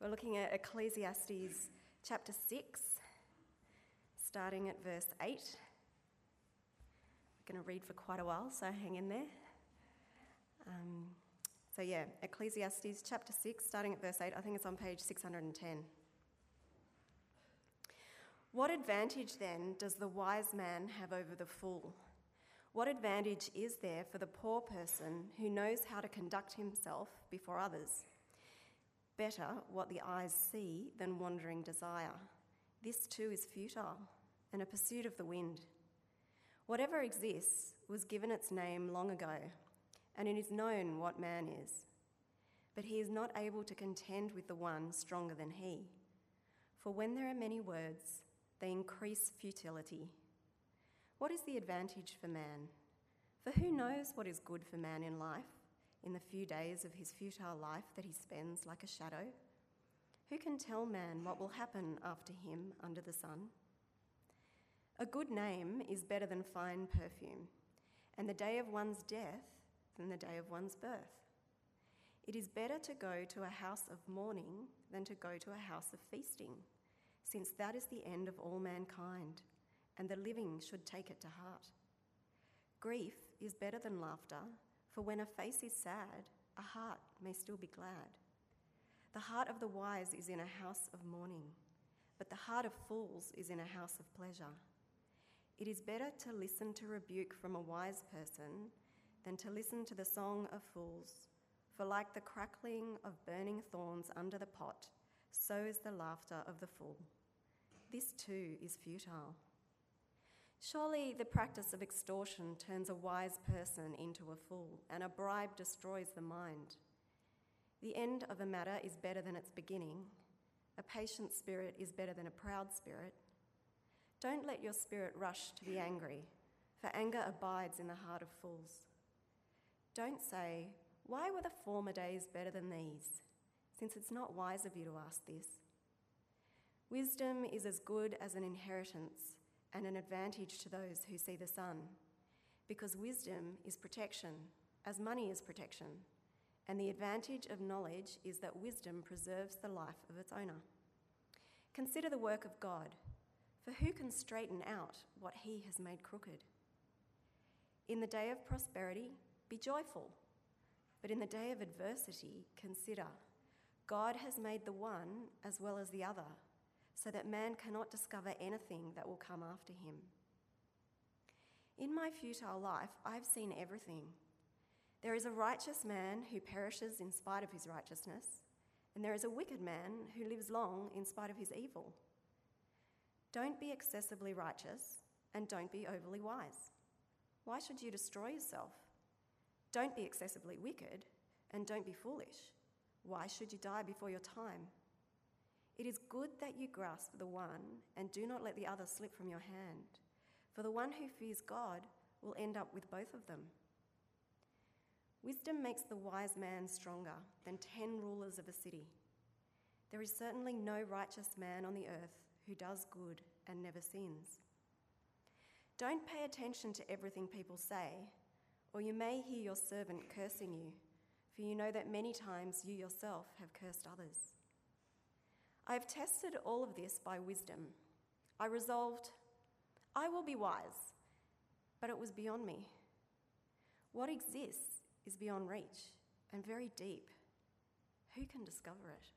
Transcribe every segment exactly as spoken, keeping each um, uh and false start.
We're looking at Ecclesiastes chapter six, starting at verse eight. I'm going to read for quite a while, so hang in there. Um, so yeah, Ecclesiastes chapter six, starting at verse eight. I think it's on page six hundred ten. What advantage then does the wise man have over the fool? What advantage is there for the poor person who knows how to conduct himself before others? Better what the eyes see than wandering desire. This too is futile and a pursuit of the wind. Whatever exists was given its name long ago, and it is known what man is. But he is not able to contend with the one stronger than he. For when there are many words, they increase futility. What is the advantage for man? For who knows what is good for man in life, in the few days of his futile life that he spends like a shadow? Who can tell man what will happen after him under the sun? A good name is better than fine perfume, and the day of one's death than the day of one's birth. It is better to go to a house of mourning than to go to a house of feasting, since that is the end of all mankind, and the living should take it to heart. Grief is better than laughter, for when a face is sad, a heart may still be glad. The heart of the wise is in a house of mourning, but the heart of fools is in a house of pleasure. It is better to listen to rebuke from a wise person than to listen to the song of fools, for like the crackling of burning thorns under the pot, so is the laughter of the fool. This too is futile. Surely the practice of extortion turns a wise person into a fool, and a bribe destroys the mind. The end of a matter is better than its beginning. A patient spirit is better than a proud spirit. Don't let your spirit rush to be angry, for anger abides in the heart of fools. Don't say, "Why were the former days better than these?" since it's not wise of you to ask this. Wisdom is as good as an inheritance and an advantage to those who see the sun, because wisdom is protection, as money is protection, and the advantage of knowledge is that wisdom preserves the life of its owner. Consider the work of God, for who can straighten out what he has made crooked? In the day of prosperity, be joyful, but in the day of adversity, consider, God has made the one as well as the other, so that man cannot discover anything that will come after him. In my futile life, I've seen everything. There is a righteous man who perishes in spite of his righteousness, and there is a wicked man who lives long in spite of his evil. Don't be excessively righteous, and don't be overly wise. Why should you destroy yourself? Don't be excessively wicked, and don't be foolish. Why should you die before your time? It is good that you grasp the one and do not let the other slip from your hand, for the one who fears God will end up with both of them. Wisdom makes the wise man stronger than ten rulers of a city. There is certainly no righteous man on the earth who does good and never sins. Don't pay attention to everything people say, or you may hear your servant cursing you, for you know that many times you yourself have cursed others. I have tested all of this by wisdom. I resolved, I will be wise, but it was beyond me. What exists is beyond reach and very deep. Who can discover it?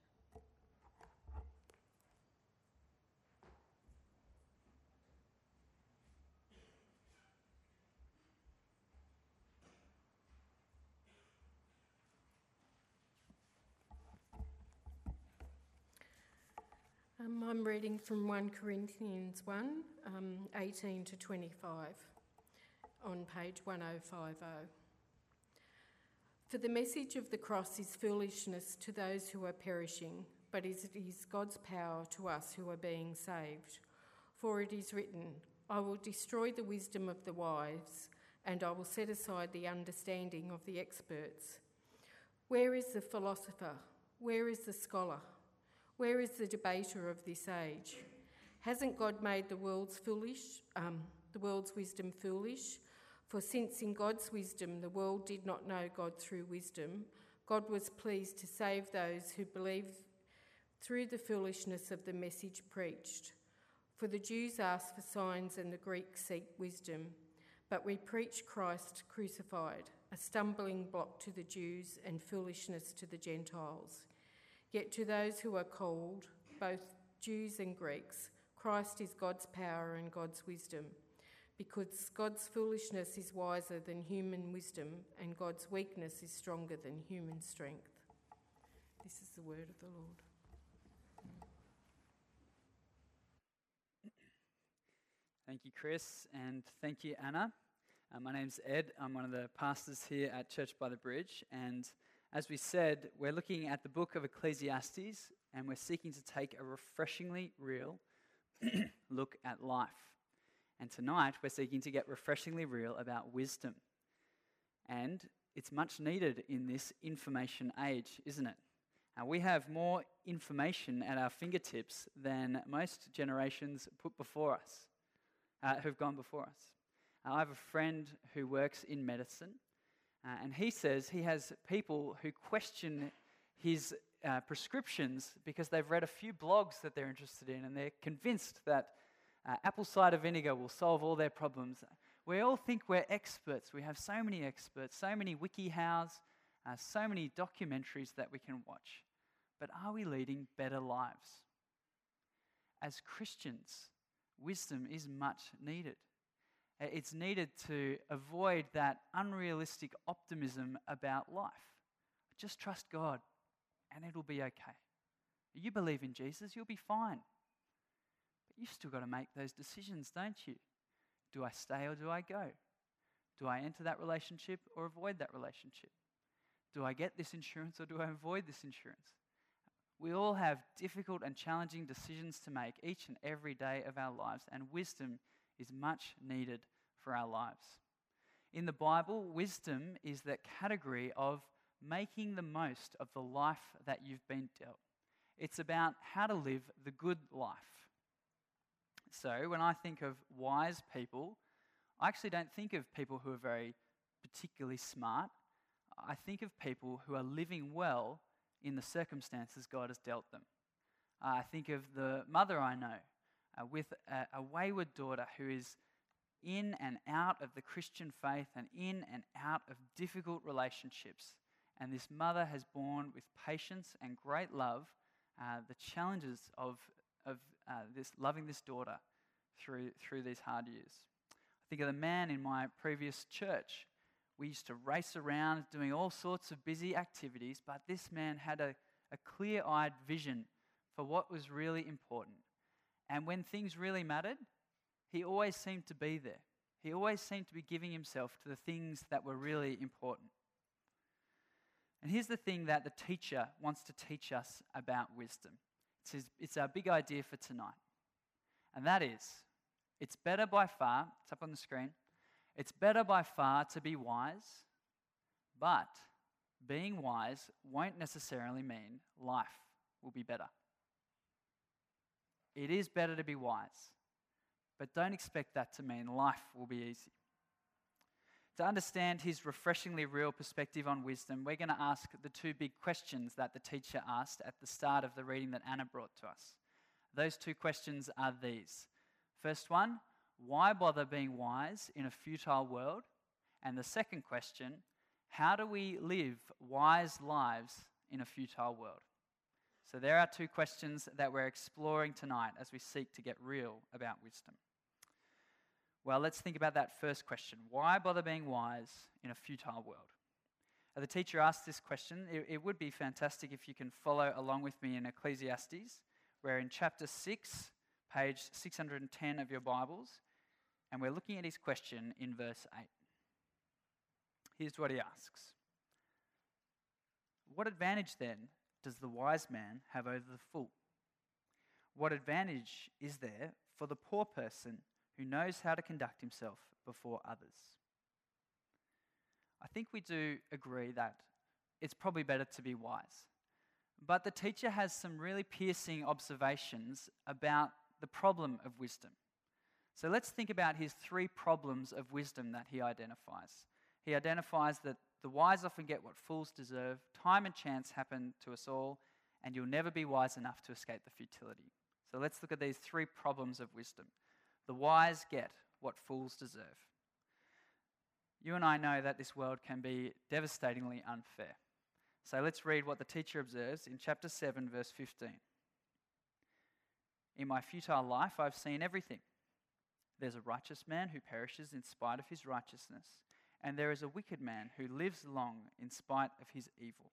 Um, I'm reading from First Corinthians one, um, eighteen to twenty-five, on page ten fifty. For the message of the cross is foolishness to those who are perishing, but it is God's power to us who are being saved. For it is written, I will destroy the wisdom of the wise, and I will set aside the understanding of the experts. Where is the philosopher? Where is the scholar? Where is the debater of this age? Hasn't God made the world's foolish, um, the world's wisdom foolish? For since in God's wisdom the world did not know God through wisdom, God was pleased to save those who believe through the foolishness of the message preached. For the Jews ask for signs and the Greeks seek wisdom, but we preach Christ crucified, a stumbling block to the Jews and foolishness to the Gentiles. Yet to those who are called, both Jews and Greeks, Christ is God's power and God's wisdom, because God's foolishness is wiser than human wisdom and God's weakness is stronger than human strength. This is the word of the Lord. Thank you, Chris, and thank you, Anna. Uh, my name's Ed. I'm one of the pastors here at Church by the Bridge, and as we said, we're looking at the book of Ecclesiastes, and we're seeking to take a refreshingly real look at life. And tonight, we're seeking to get refreshingly real about wisdom. And it's much needed in this information age, isn't it? Uh, we have more information at our fingertips than most generations put before us. Uh, who've gone before us. Uh, I have a friend who works in medicine, uh, and he says he has people who question his uh, prescriptions because they've read a few blogs that they're interested in, and they're convinced that uh, apple cider vinegar will solve all their problems. We all think we're experts. We have so many experts, so many WikiHows, uh, so many documentaries that we can watch. But are we leading better lives? As Christians, wisdom is much needed. It's needed to avoid that unrealistic optimism about life. Just trust God and it'll be okay. You believe in Jesus, you'll be fine. But you've still got to make those decisions, don't you? Do I stay or do I go? Do I enter that relationship or avoid that relationship? Do I get this insurance or do I avoid this insurance? We all have difficult and challenging decisions to make each and every day of our lives, and wisdom is much needed for our lives. In the Bible, wisdom is that category of making the most of the life that you've been dealt. It's about how to live the good life. So when I think of wise people, I actually don't think of people who are very particularly smart. I think of people who are living well in the circumstances God has dealt them. Uh, I think of the mother I know uh, with a, a wayward daughter who is in and out of the Christian faith and in and out of difficult relationships. And this mother has borne with patience and great love uh, the challenges of, of uh, this loving this daughter through, through these hard years. I think of the man in my previous church. We used to race around doing all sorts of busy activities, but this man had a, a clear-eyed vision for what was really important. And when things really mattered, he always seemed to be there. He always seemed to be giving himself to the things that were really important. And here's the thing that the teacher wants to teach us about wisdom. It's, his, it's our big idea for tonight. And that is, it's better by far, it's up on the screen, it's better by far to be wise, but being wise won't necessarily mean life will be better. It is better to be wise, but don't expect that to mean life will be easy. To understand his refreshingly real perspective on wisdom, we're going to ask the two big questions that the teacher asked at the start of the reading that Anna brought to us. Those two questions are these. First one, why bother being wise in a futile world? And the second question, how do we live wise lives in a futile world? So there are two questions that we're exploring tonight as we seek to get real about wisdom. Well, let's think about that first question. Why bother being wise in a futile world? Uh, the teacher asked this question. It, it would be fantastic if you can follow along with me in Ecclesiastes. We're in chapter six, page six hundred ten of your Bibles, and we're looking at his question in verse eight. Here's what he asks. What advantage then does the wise man have over the fool? What advantage is there for the poor person who knows how to conduct himself before others? I think we do agree that it's probably better to be wise. But the teacher has some really piercing observations about the problem of wisdom. So let's think about his three problems of wisdom that he identifies. He identifies that the wise often get what fools deserve, time and chance happen to us all, and you'll never be wise enough to escape the futility. So let's look at these three problems of wisdom. The wise get what fools deserve. You and I know that this world can be devastatingly unfair. So let's read what the teacher observes in chapter seven, verse fifteen. In my futile life, I've seen everything. There's a righteous man who perishes in spite of his righteousness, and there is a wicked man who lives long in spite of his evil.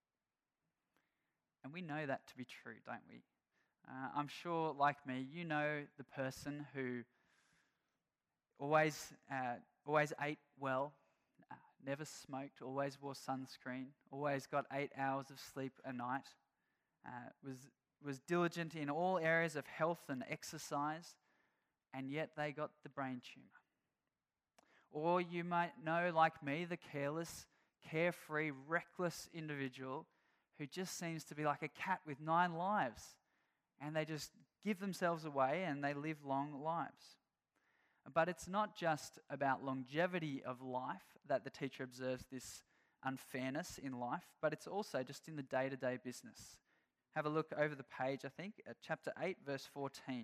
And we know that to be true, don't we? Uh, I'm sure, like me, you know the person who always, uh, always ate well, uh, never smoked, always wore sunscreen, always got eight hours of sleep a night, uh, was, was diligent in all areas of health and exercise, and yet they got the brain tumour. Or you might know, like me, the careless, carefree, reckless individual who just seems to be like a cat with nine lives, and they just give themselves away and they live long lives. But it's not just about longevity of life that the teacher observes this unfairness in life, but it's also just in the day-to-day business. Have a look over the page, I think, at chapter eight, verse fourteen.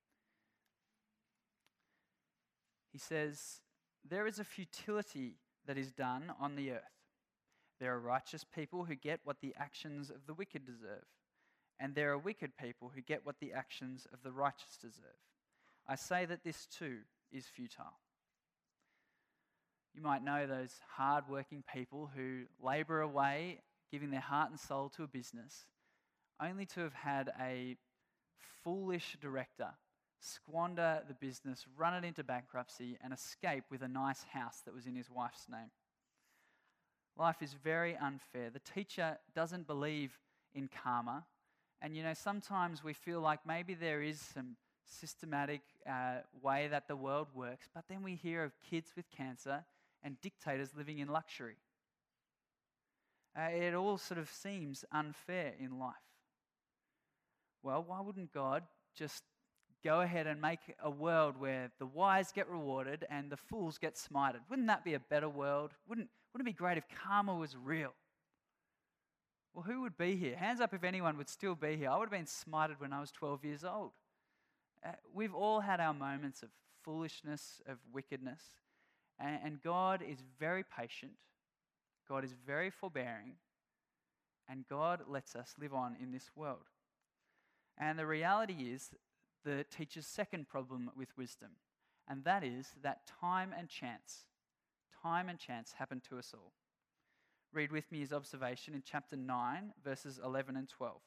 He says, "There is a futility that is done on the earth. There are righteous people who get what the actions of the wicked deserve, and there are wicked people who get what the actions of the righteous deserve. I say that this too is futile." You might know those hard-working people who labour away, giving their heart and soul to a business, only to have had a foolish director squander the business, run it into bankruptcy, and escape with a nice house that was in his wife's name. Life is very unfair. The teacher doesn't believe in karma. And, you know, sometimes we feel like maybe there is some systematic uh, way that the world works, but then we hear of kids with cancer and dictators living in luxury. Uh, it all sort of seems unfair in life. Well, why wouldn't God just go ahead and make a world where the wise get rewarded and the fools get smited? Wouldn't that be a better world? Wouldn't, wouldn't it be great if karma was real? Well, who would be here? Hands up if anyone would still be here. I would have been smited when I was twelve years old. Uh, we've all had our moments of foolishness, of wickedness, and, and God is very patient. God is very forbearing, and God lets us live on in this world. And the reality is the teacher's second problem with wisdom, and that is that time and chance, time and chance happen to us all. Read with me his observation in chapter nine, verses eleven and twelve.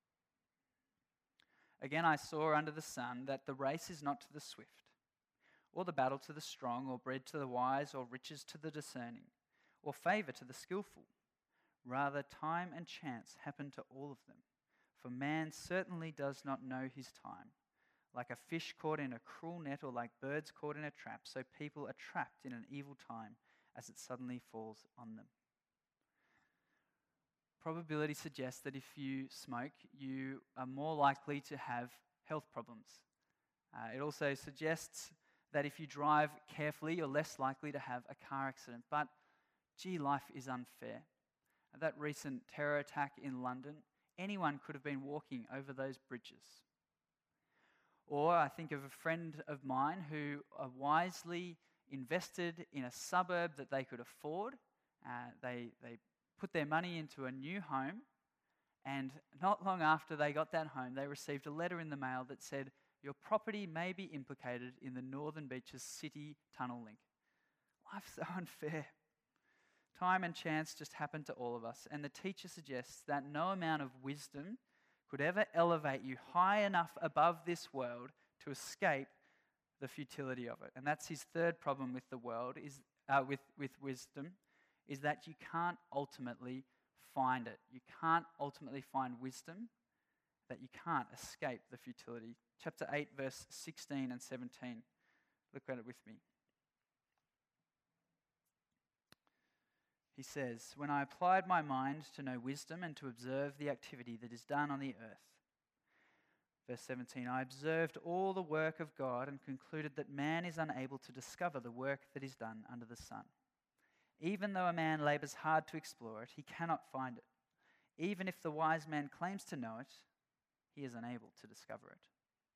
"Again I saw under the sun that the race is not to the swift, or the battle to the strong, or bread to the wise, or riches to the discerning, or favour to the skillful. Rather, time and chance happen to all of them. For man certainly does not know his time. Like a fish caught in a cruel net, or like birds caught in a trap, so people are trapped in an evil time as it suddenly falls on them." Probability suggests that if you smoke, you are more likely to have health problems. Uh, it also suggests that if you drive carefully, you're less likely to have a car accident. But, gee, life is unfair. At that recent terror attack in London, anyone could have been walking over those bridges. Or I think of a friend of mine who uh, wisely invested in a suburb that they could afford. Uh, they, they put their money into a new home, and not long after they got that home, they received a letter in the mail that said, "Your property may be implicated in the Northern Beaches City Tunnel Link." Life's so unfair. Time and chance just happen to all of us, and the teacher suggests that no amount of wisdom could ever elevate you high enough above this world to escape the futility of it. And that's his third problem with the world, is uh, with, with wisdom, is that you can't ultimately find it. You can't ultimately find wisdom, that you can't escape the futility. Chapter eight, verse sixteen and seventeen. Look at it with me. He says, "When I applied my mind to know wisdom and to observe the activity that is done on the earth." Verse seventeen, "I observed all the work of God and concluded that man is unable to discover the work that is done under the sun. Even though a man labours hard to explore it, he cannot find it. Even if the wise man claims to know it, he is unable to discover it.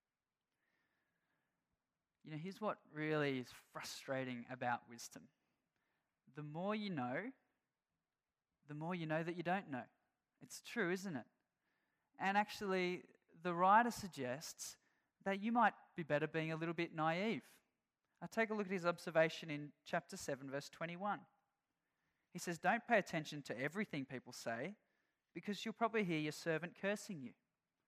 You know, here's what really is frustrating about wisdom. The more you know, the more you know that you don't know. It's true, isn't it? And actually, the writer suggests that you might be better being a little bit naive. Now take a look at his observation in chapter seven, verse twenty-one. He says, "Don't pay attention to everything people say, because you'll probably hear your servant cursing you."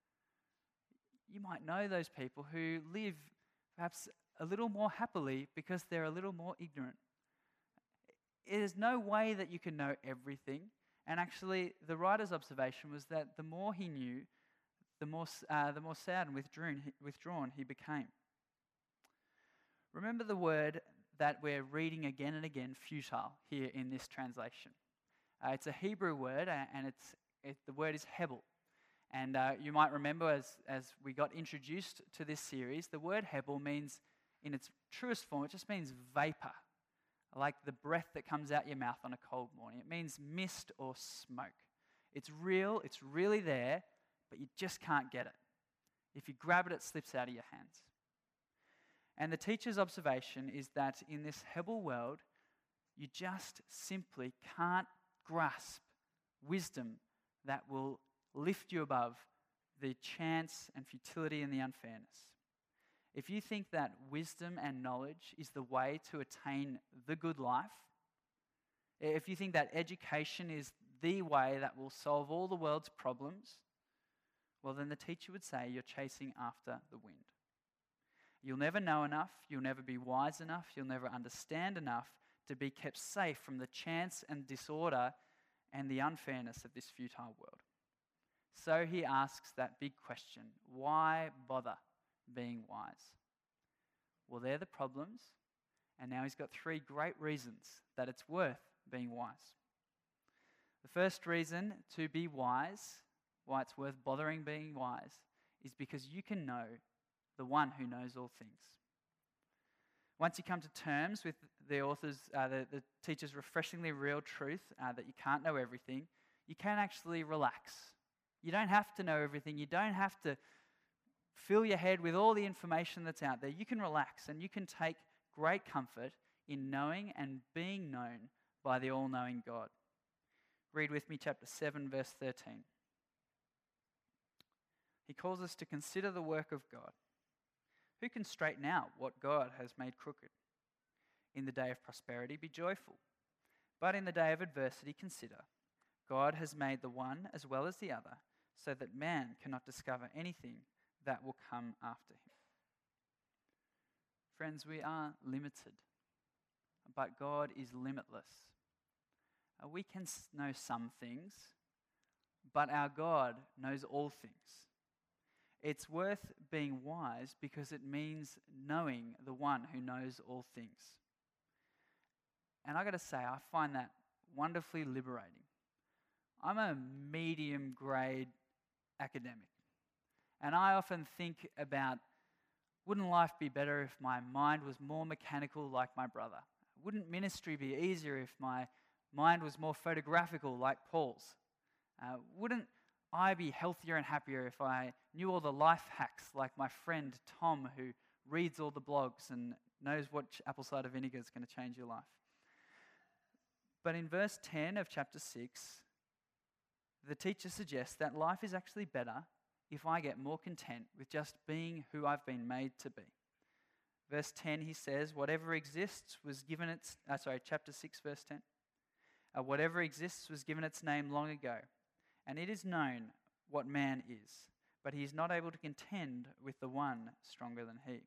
You might know those people who live perhaps a little more happily because they're a little more ignorant. There's no way that you can know everything. And actually, the writer's observation was that the more he knew, the more, uh, the more sad and withdrawn, withdrawn he became. Remember the word that we're reading again and again, futile, here in this translation. Uh, it's a Hebrew word, uh, and it's it, the word is hebel. And uh, you might remember as, as we got introduced to this series, the word hebel means, in its truest form, it just means vapor, like the breath that comes out your mouth on a cold morning. It means mist or smoke. It's real, it's really there, but you just can't get it. If you grab it, it slips out of your hands. And the teacher's observation is that in this hebel world, you just simply can't grasp wisdom that will lift you above the chance and futility and the unfairness. If you think that wisdom and knowledge is the way to attain the good life, if you think that education is the way that will solve all the world's problems, well, then the teacher would say you're chasing after the wind. You'll never know enough, you'll never be wise enough, you'll never understand enough to be kept safe from the chance and disorder and the unfairness of this futile world. So he asks that big question, why bother being wise? Well, they're the problems, and now he's got three great reasons that it's worth being wise. The first reason to be wise, why it's worth bothering being wise, is because you can know the one who knows all things. Once you come to terms with the author's, uh, the, the teacher's refreshingly real truth uh, that you can't know everything, you can actually relax. You don't have to know everything. You don't have to fill your head with all the information that's out there. You can relax and you can take great comfort in knowing and being known by the all-knowing God. Read with me chapter seven, verse thirteen. He calls us to consider the work of God. Who can straighten out what God has made crooked? In the day of prosperity, be joyful. But in the day of adversity, consider. God has made the one as well as the other, so that man cannot discover anything that will come after him. Friends, we are limited, but God is limitless. Uh, we can know some things, but our God knows all things. It's worth being wise because it means knowing the one who knows all things. And I got to say, I find that wonderfully liberating. I'm a medium grade academic, and I often think about, wouldn't life be better if my mind was more mechanical like my brother? Wouldn't ministry be easier if my mind was more photographical like Paul's? Uh, wouldn't I be healthier and happier if I knew all the life hacks like my friend Tom, who reads all the blogs and knows what apple cider vinegar is going to change your life? But in verse ten of chapter six, the teacher suggests that life is actually better if I get more content with just being who I've been made to be. Verse ten, he says, whatever exists was given its, uh, sorry, chapter six, verse ten. Uh, whatever exists was given its name long ago, and it is known what man is, but he is not able to contend with the one stronger than he.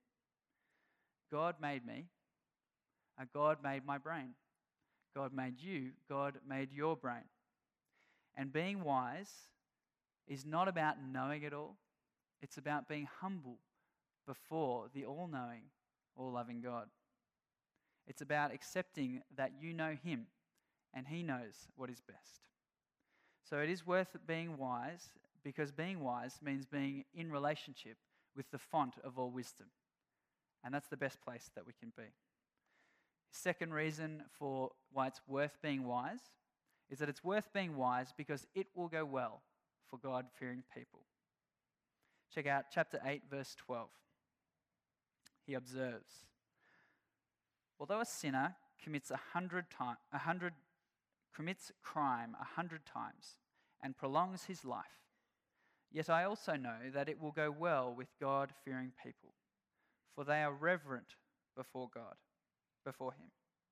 God made me. Uh, God made my brain. God made you. God made your brain. And being wise is not about knowing it all. It's about being humble before the all-knowing, all-loving God. It's about accepting that you know him and he knows what is best. So it is worth being wise, because being wise means being in relationship with the font of all wisdom. And that's the best place that we can be. Second reason for why it's worth being wise is that it's worth being wise because it will go well for God-fearing people. Check out chapter eight, verse twelve. He observes, although a sinner commits a hundred times, a hundred commits crime a hundred times and prolongs his life, yet I also know that it will go well with God-fearing people, for they are reverent before God, before him.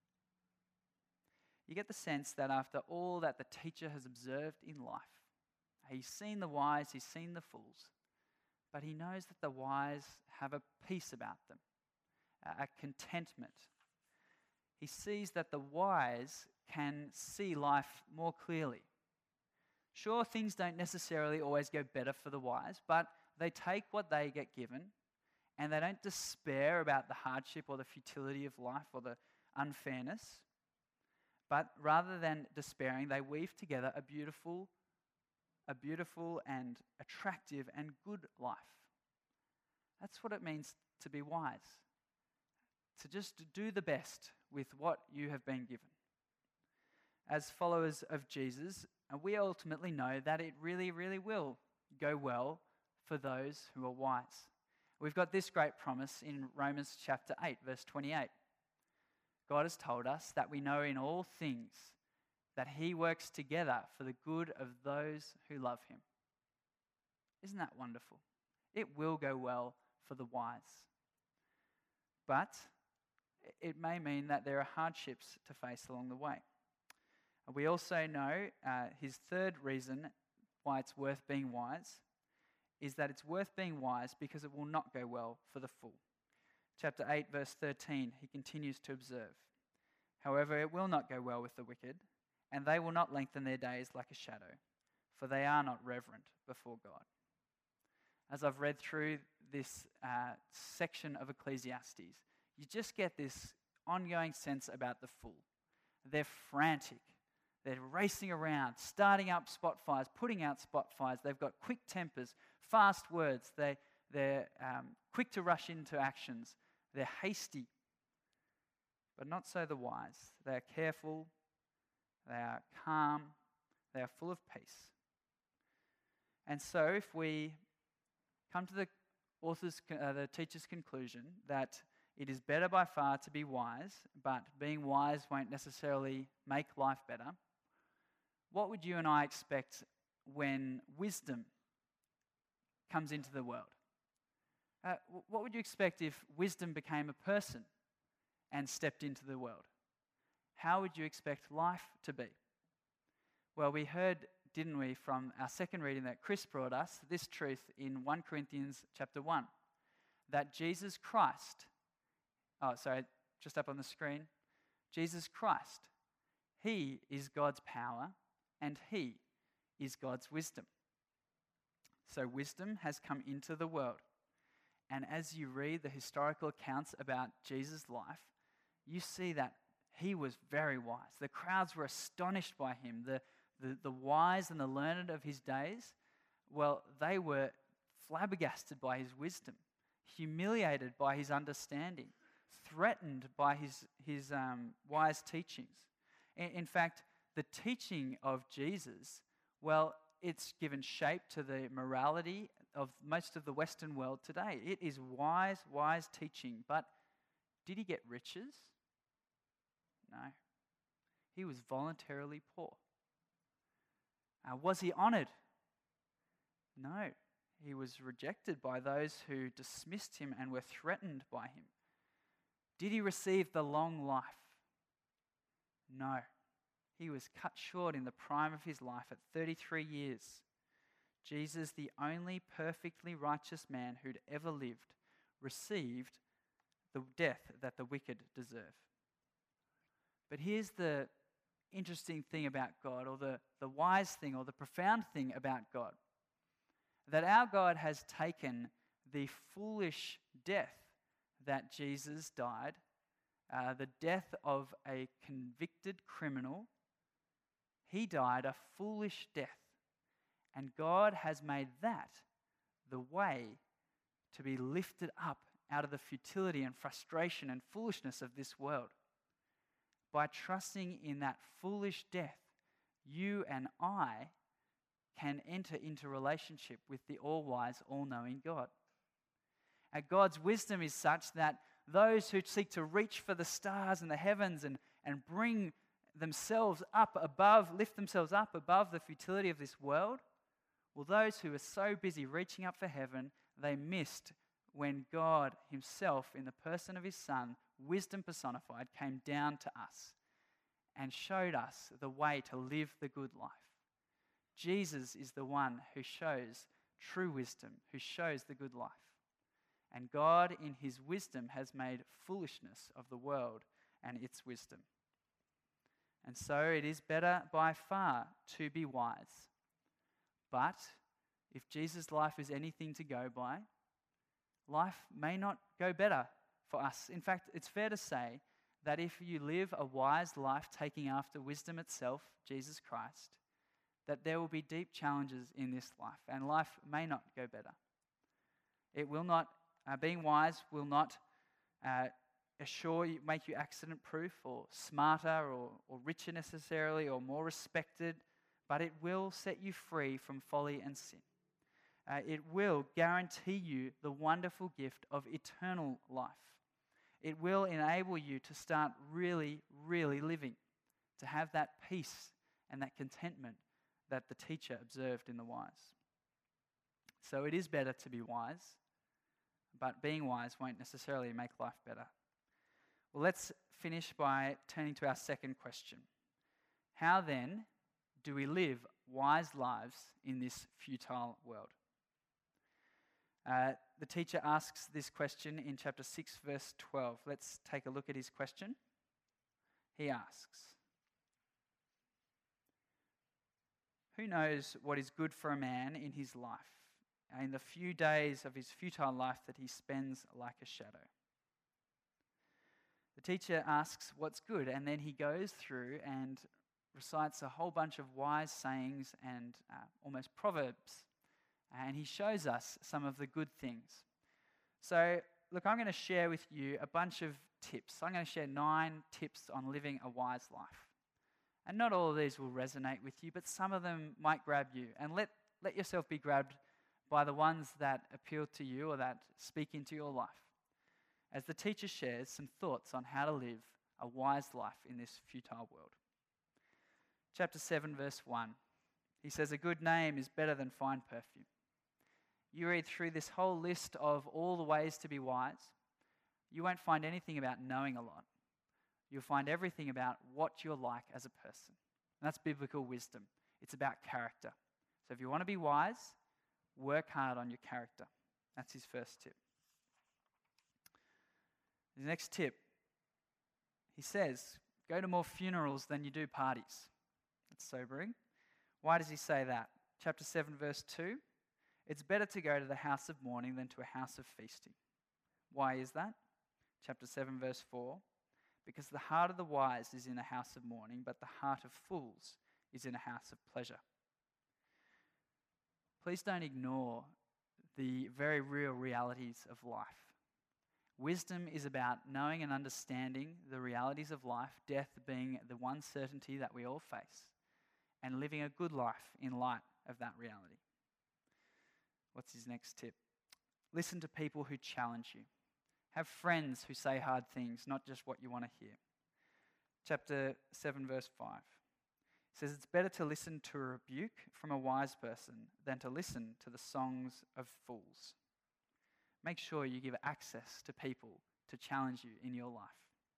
You get the sense that after all that the teacher has observed in life, he's seen the wise, he's seen the fools, but he knows that the wise have a peace about them, a contentment. He sees that the wise can see life more clearly. Sure, things don't necessarily always go better for the wise, but they take what they get given and they don't despair about the hardship or the futility of life or the unfairness. But rather than despairing, they weave together a beautiful, a beautiful and attractive and good life. That's what it means to be wise. To just do the best with what you have been given. As followers of Jesus, we ultimately know that it really, really will go well for those who are wise. We've got this great promise in Romans chapter eight, verse twenty-eight. God has told us that we know in all things that he works together for the good of those who love him. Isn't that wonderful? It will go well for the wise. But it may mean that there are hardships to face along the way. We also know uh, his third reason why it's worth being wise is that it's worth being wise because it will not go well for the fool. Chapter eight, verse thirteen, he continues to observe, however, it will not go well with the wicked, and they will not lengthen their days like a shadow, for they are not reverent before God. As I've read through this uh, section of Ecclesiastes, you just get this ongoing sense about the fool. They're frantic. They're racing around, starting up spot fires, putting out spot fires. They've got quick tempers, fast words. They, they're um, quick to rush into actions. They're hasty. But not so the wise. They are careful. They are calm. They are full of peace. And so if we come to the author's, uh, the teacher's conclusion that it is better by far to be wise, but being wise won't necessarily make life better, what would you and I expect when wisdom comes into the world? Uh, what would you expect if wisdom became a person and stepped into the world? How would you expect life to be? Well, we heard, didn't we, from our second reading that Chris brought us, this truth in First Corinthians chapter one, that Jesus Christ, oh, sorry, just up on the screen, Jesus Christ, he is God's power and he is God's wisdom. So wisdom has come into the world. And as you read the historical accounts about Jesus' life, you see that he was very wise. The crowds were astonished by him. The, the, the wise and the learned of his days, well, they were flabbergasted by his wisdom, humiliated by his understanding, threatened by his, his um, wise teachings. In, in fact, the teaching of Jesus, well, it's given shape to the morality of most of the Western world today. It is wise, wise teaching. But did he get riches? No. He was voluntarily poor. Uh, was he honored? No. He was rejected by those who dismissed him and were threatened by him. Did he receive the long life? No. He was cut short in the prime of his life at thirty-three years. Jesus, the only perfectly righteous man who'd ever lived, received the death that the wicked deserve. But here's the interesting thing about God, or the, the wise thing, or the profound thing about God, that our God has taken the foolish death that Jesus died, uh, the death of a convicted criminal. He died a foolish death. And God has made that the way to be lifted up out of the futility and frustration and foolishness of this world. By trusting in that foolish death, you and I can enter into relationship with the all-wise, all-knowing God. And God's wisdom is such that those who seek to reach for the stars and the heavens and, and bring themselves up above, lift themselves up above the futility of this world, well, those who are so busy reaching up for heaven, they missed when God himself, in the person of his Son, wisdom personified, came down to us and showed us the way to live the good life. Jesus is the one who shows true wisdom, who shows the good life. And God, in his wisdom, has made foolishness of the world and its wisdom. And so it is better by far to be wise. But if Jesus' life is anything to go by, life may not go better for us. In fact, it's fair to say that if you live a wise life taking after wisdom itself, Jesus Christ, that there will be deep challenges in this life, and life may not go better. It will not, uh, being wise will not uh, assure you, make you accident-proof or smarter or, or richer necessarily or more respected, but it will set you free from folly and sin. Uh, it will guarantee you the wonderful gift of eternal life. It will enable you to start really, really living, to have that peace and that contentment that the teacher observed in the wise. So it is better to be wise, but being wise won't necessarily make life better. Well, let's finish by turning to our second question. How then do we live wise lives in this futile world? Uh, the teacher asks this question in chapter six, verse twelve. Let's take a look at his question. He asks, "Who knows what is good for a man in his life, in the few days of his futile life that he spends like a shadow?" The teacher asks what's good, and then he goes through and recites a whole bunch of wise sayings and uh, almost proverbs. And he shows us some of the good things. So, look, I'm going to share with you a bunch of tips. I'm going to share nine tips on living a wise life. And not all of these will resonate with you, but some of them might grab you. And let, let yourself be grabbed by the ones that appeal to you or that speak into your life. As the teacher shares some thoughts on how to live a wise life in this futile world. Chapter seven, verse one. He says, "A good name is better than fine perfume." You read through this whole list of all the ways to be wise, you won't find anything about knowing a lot. You'll find everything about what you're like as a person. And that's biblical wisdom. It's about character. So if you want to be wise, work hard on your character. That's his first tip. The next tip, he says, go to more funerals than you do parties. That's sobering. Why does he say that? Chapter seven, verse two. It's better to go to the house of mourning than to a house of feasting. Why is that? Chapter seven, verse four. Because the heart of the wise is in a house of mourning, but the heart of fools is in a house of pleasure. Please don't ignore the very real realities of life. Wisdom is about knowing and understanding the realities of life, death being the one certainty that we all face, and living a good life in light of that reality. What's his next tip? Listen to people who challenge you. Have friends who say hard things, not just what you want to hear. Chapter seven, verse five. It says, it's better to listen to a rebuke from a wise person than to listen to the songs of fools. Make sure you give access to people to challenge you in your life.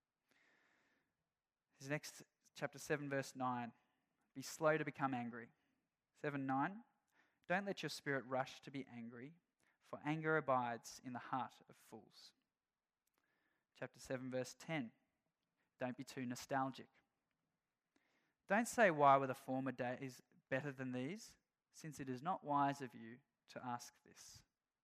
His next, chapter seven, verse nine. Be slow to become angry. seven nine. Don't let your spirit rush to be angry, for anger abides in the heart of fools. Chapter seven, verse ten. Don't be too nostalgic. Don't say, why were the former days better than these, since it is not wise of you to ask this.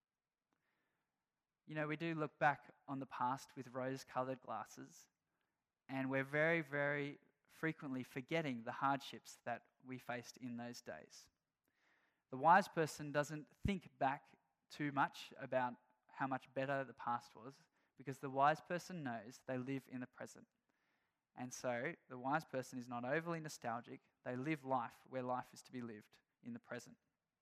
You know, we do look back on the past with rose-coloured glasses, and we're very, very frequently forgetting the hardships that we faced in those days. The wise person doesn't think back too much about how much better the past was, because the wise person knows they live in the present. And so the wise person is not overly nostalgic. They live life where life is to be lived in the present.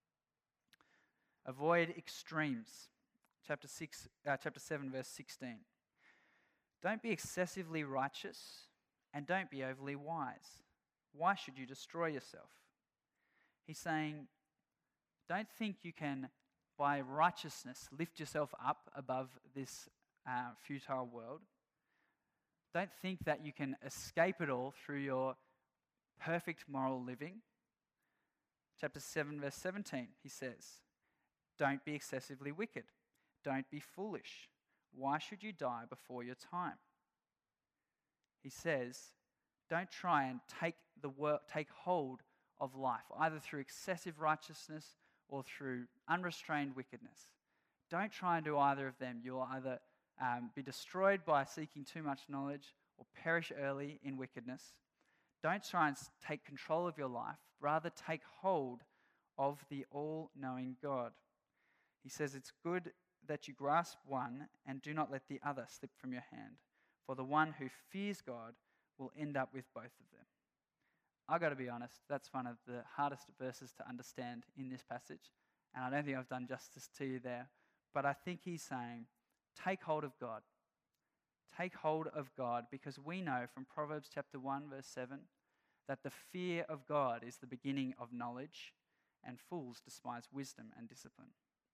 Avoid extremes. Chapter six, uh, chapter seven, verse sixteen. Don't be excessively righteous and don't be overly wise. Why should you destroy yourself? He's saying, don't think you can, by righteousness, lift yourself up above this uh, futile world. Don't think that you can escape it all through your perfect moral living. Chapter seven, verse seventeen, he says, don't be excessively wicked. Don't be foolish. Why should you die before your time? He says, don't try and take the work, take hold of life, either through excessive righteousness or through unrestrained wickedness. Don't try and do either of them. You'll either um, be destroyed by seeking too much knowledge or perish early in wickedness. Don't try and take control of your life. Rather, take hold of the all-knowing God. He says it's good that you grasp one and do not let the other slip from your hand. For the one who fears God will end up with both of them. I've got to be honest, that's one of the hardest verses to understand in this passage. And I don't think I've done justice to you there. But I think he's saying, take hold of God. Take hold of God, because we know from Proverbs chapter one, verse seven, that the fear of God is the beginning of knowledge, and fools despise wisdom and discipline.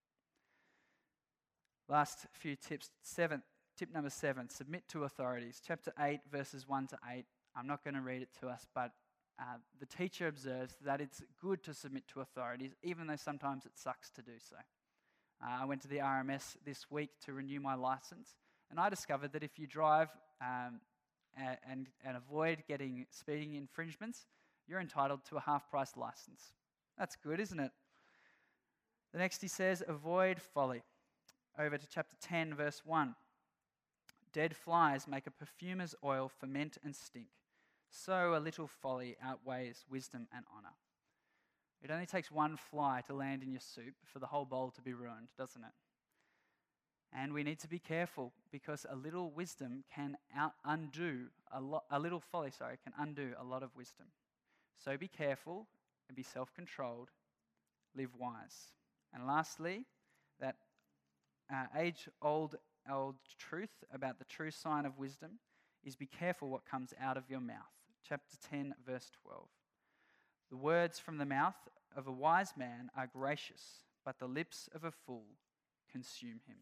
Last few tips. Seven, tip number seven, submit to authorities. Chapter eight, verses one to eight. I'm not going to read it to us, but uh, the teacher observes that it's good to submit to authorities, even though sometimes it sucks to do so. Uh, I went to the R M S this week to renew my license, and I discovered that if you drive um, and, and, and avoid getting speeding infringements, you're entitled to a half-price license. That's good, isn't it? The next he says, avoid folly. Over to chapter ten, verse one. Dead flies make a perfumer's oil ferment and stink. So a little folly outweighs wisdom and honour. It only takes one fly to land in your soup for the whole bowl to be ruined, doesn't it? And we need to be careful, because a little wisdom can out undo, a, lo- a little folly, sorry, can undo a lot of wisdom. So be careful and be self-controlled, live wise. And lastly, that uh, age-old old truth about the true sign of wisdom is be careful what comes out of your mouth. Chapter ten, verse twelve. The words from the mouth of a wise man are gracious, but the lips of a fool consume him.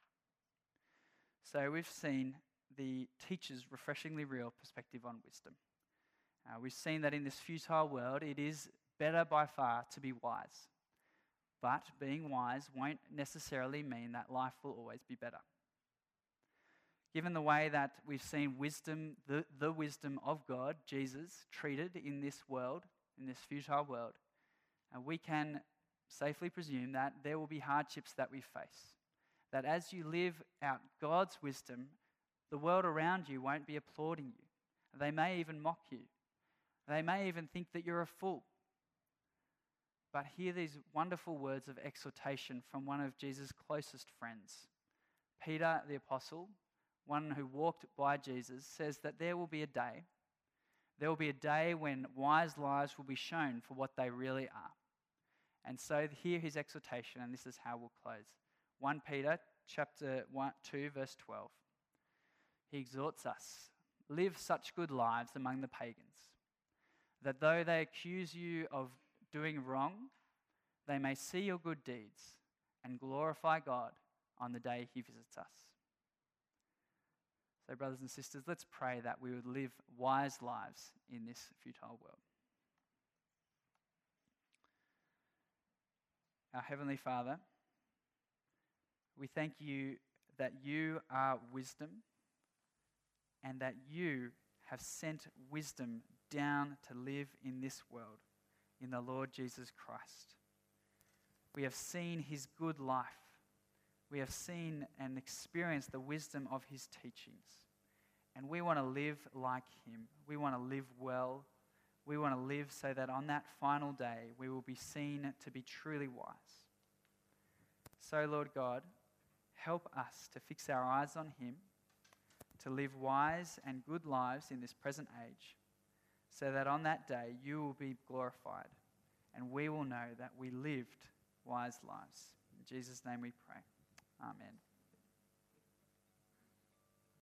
So we've seen the teacher's refreshingly real perspective on wisdom. Uh, we've seen that in this futile world, it is better by far to be wise. But being wise won't necessarily mean that life will always be better. Given the way that we've seen wisdom, the, the wisdom of God, Jesus, treated in this world, in this futile world, uh, we can safely presume that there will be hardships that we face. That as you live out God's wisdom, the world around you won't be applauding you. They may even mock you. They may even think that you're a fool. But hear these wonderful words of exhortation from one of Jesus' closest friends. Peter the apostle, one who walked by Jesus, says that there will be a day, there will be a day when wise lives will be shown for what they really are. And so hear his exhortation, and this is how we'll close. First Peter chapter one, two, verse twelve. He exhorts us, live such good lives among the pagans, that though they accuse you of doing wrong, they may see your good deeds and glorify God on the day he visits us. So, brothers and sisters, let's pray that we would live wise lives in this futile world. Our Heavenly Father, we thank you that you are wisdom and that you have sent wisdom down to live in this world, in the Lord Jesus Christ. We have seen his good life. We have seen and experienced the wisdom of his teachings. And we want to live like him. We want to live well. We want to live so that on that final day we will be seen to be truly wise. So, Lord God, help us to fix our eyes on him, to live wise and good lives in this present age, so that on that day you will be glorified and we will know that we lived wise lives. In Jesus' name we pray. Amen.